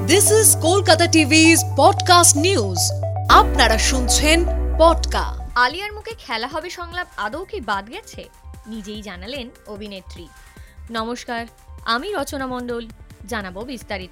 This is Kolkata TV's podcast news. আপনারা শুনছেন পডকা। আলিয়ার মুখে খেলা হবে সংলাপ আদৌ কি বাদ গেছে, নিজেই জানালেন অভিনেত্রী। নমস্কার, আমি রচনা মণ্ডল, জানাবো বিস্তারিত।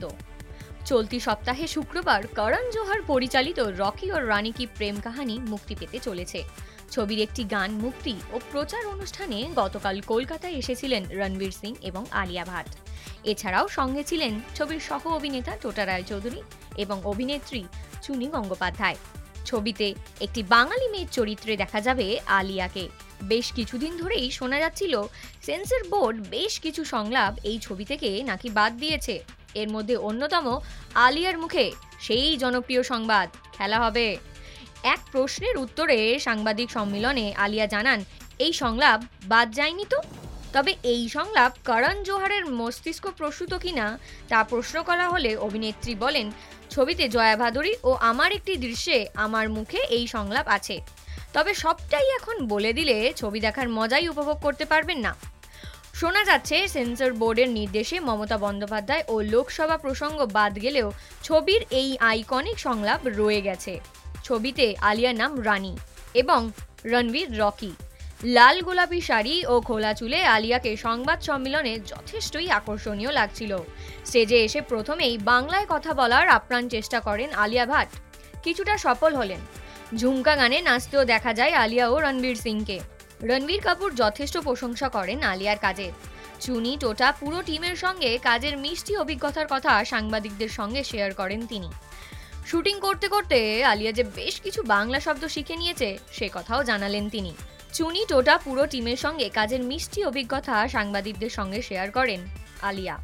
চলতি সপ্তাহে শুক্রবার করণ জোহর পরিচালিত রকি और রানী কি প্রেম কাহিনী মুক্তি পেতে চলেছে। ছবির একটি গান মুক্তি ও প্রচার অনুষ্ঠানে গতকাল কলকাতায় এসেছিলেন রণবীর সিং এবং আলিয়া ভাট। এছাড়াও সঙ্গে ছিলেন ছবির সহ অভিনেতা টোটা রায়চৌধুরী এবং অভিনেত্রী চুনি গঙ্গোপাধ্যায়। ছবিতে একটি বাঙালি মেয়ের চরিত্রে দেখা যাবে আলিয়াকে। বেশ কিছুদিন ধরেই শোনা যাচ্ছিল সেন্সর বোর্ড বেশ কিছু সংলাপ এই ছবি থেকে নাকি বাদ দিয়েছে। এর মধ্যে অন্যতম আলিয়ার মুখে সেই জনপ্রিয় সংবাদ খেলা হবে। এক প্রশ্নের উত্তরে সাংবাদিক সম্মেলনে আলিয়া জানান, এই সংলাপ বাদ যায়নি তো। তবে এই সংলাপ করণ জোহরের মস্তিষ্ক প্রসূত কিনা তা প্রশ্ন করা হলে অভিনেত্রী বলেন, ছবিতে জয়া ভাদুরী ও আমার একটি দৃশ্যে আমার মুখে এই সংলাপ আছে, তবে সবটাই এখন বলে দিলে ছবি দেখার মজাই উপভোগ করতে পারবেন না। শোনা যাচ্ছে সেন্সর বোর্ডের নির্দেশে মমতা বন্দ্যোপাধ্যায় ও লোকসভা প্রসঙ্গ বাদ গেলেও ছবির এই আইকনিক সংলাপ রয়ে গেছে। ছবিতে আলিয়ার নাম রানী এবং রণবীর রকি। লাল গোলাপি শাড়ি ও খোলা চুলে আলিয়াকে সংবাদ সম্মেলনে যথেষ্টই আকর্ষণীয় লাগছিল। স্টেজে এসে প্রথমেই বাংলায় কথা বলার আপ্রাণ চেষ্টা করেন আলিয়া ভাট, কিছুটা সফল হলেন। ঝুমকা গানে নাচতেও দেখা যায় আলিয়া ও রণবীর সিংকে। রণবীর কাপুর যথেষ্ট প্রশংসা করেন আলিয়ার কাজের। চুনি টোটা পুরো টিমের সঙ্গে কাজের মিষ্টি অভিজ্ঞতার কথা সাংবাদিকদের সঙ্গে শেয়ার করেন তিনি। শুটিং করতে করতে আলিয়া যে বেশ কিছু বাংলা শব্দ শিখে নিয়েছে সে কথাও জানালেন তিনি। চুনি টোটা পুরো টিমের সঙ্গে কাজের মিষ্টি অভিজ্ঞতা সাংবাদিকদের সঙ্গে শেয়ার করেন আলিয়া।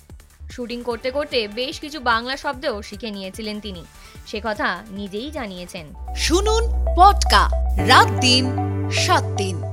শুটিং করতে করতে বেশ কিছু বাংলা শব্দও শিখে নিয়েছিলেন তিনি, সে কথা নিজেই জানিয়েছেন। শুনুন পডকা রাত দিন 7 দিন।